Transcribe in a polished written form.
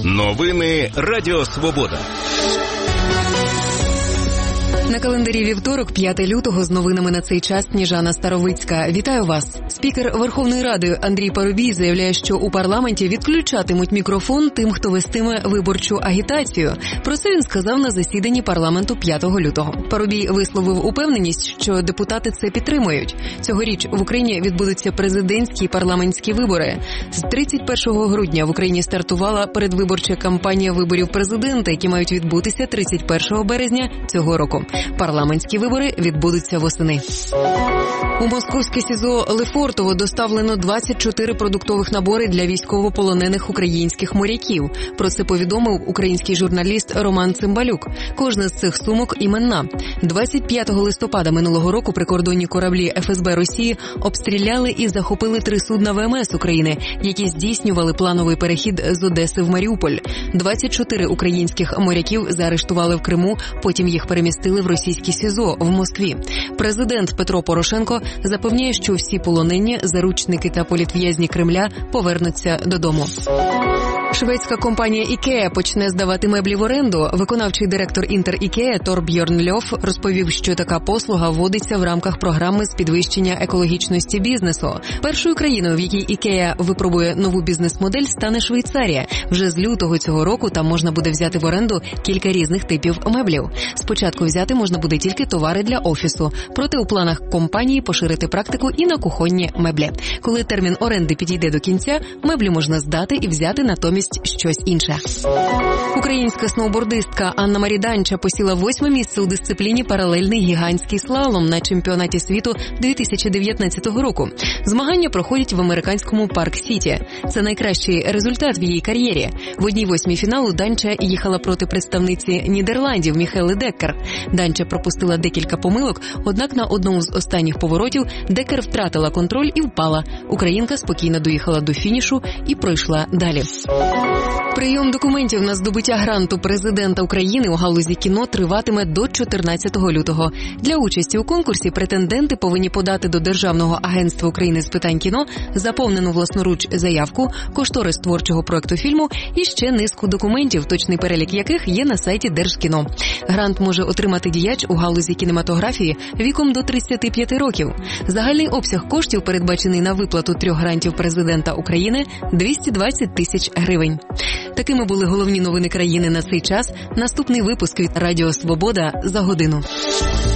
Новини Радіо Свобода. На календарі вівторок, 5 лютого, з новинами на цей час Сніжана Старовицька. Вітаю вас. Спікер Верховної Ради Андрій Парубій заявляє, що у парламенті відключатимуть мікрофон тим, хто вестиме виборчу агітацію. Про це він сказав на засіданні парламенту 5 лютого. Парубій висловив упевненість, що депутати це підтримують. Цьогоріч в Україні відбудуться президентські і парламентські вибори. З 31 грудня в Україні стартувала передвиборча кампанія виборів президента, які мають відбутися 31 березня цього року. Парламентські вибори відбудуться восени. У московське СІЗО Лефортово доставлено 24 продуктових набори для військовополонених українських моряків. Про це повідомив український журналіст Роман Цимбалюк. Кожна з цих сумок іменна. 25 листопада минулого року прикордонні кораблі ФСБ Росії обстріляли і захопили 3 судна ВМС України, які здійснювали плановий перехід з Одеси в Маріуполь. 24 українських моряків заарештували в Криму, потім їх перемістили в російське СІЗО в Москві. Президент Петро Порошенко запевняє, що всі полонені, заручники та політв'язні Кремля повернуться додому. Шведська компанія IKEA почне здавати меблі в оренду. Виконавчий директор Інтер IKEA Торбьорн Льоф розповів, що така послуга вводиться в рамках програми з підвищення екологічності бізнесу. Першою країною, в якій IKEA випробує нову бізнес-модель, стане Швейцарія. Вже з лютого цього року там можна буде взяти в оренду кілька різних типів меблів. Спочатку взяти можна буде тільки товари для офісу, проте у планах компанії поширити практику і на кухонні меблі. Коли термін оренди підійде до кінця, меблі можна здати і взяти натомість щось інше. Українська сноубордистка Анна Маріданча посіла 8-е місце у дисципліні паралельний гігантський слалом на чемпіонаті світу 2019 року. Змагання проходять в американському Парк-Сіті. Це найкращий результат в її кар'єрі. В 1/8 фіналу Данча їхала проти представниці Нідерландів Міхели Деккер. Данча пропустила декілька помилок, однак на одному з останніх поворотів Деккер втратила контроль і впала. Українка спокійно доїхала до фінішу і пройшла далі. Прийом документів на здобуття гранту президента України у галузі кіно триватиме до 14 лютого. Для участі у конкурсі претенденти повинні подати до Державного агентства України з питань кіно заповнену власноруч заявку, кошторис творчого проекту фільму і ще низку документів, точний перелік яких є на сайті Держкіно. Грант може отримати діяч у галузі кінематографії віком до 35 років. Загальний обсяг коштів, передбачений на виплату 3 грантів президента України – 220 тисяч гривень. Такими були головні новини країни на цей час. Наступний випуск від Радіо Свобода за годину.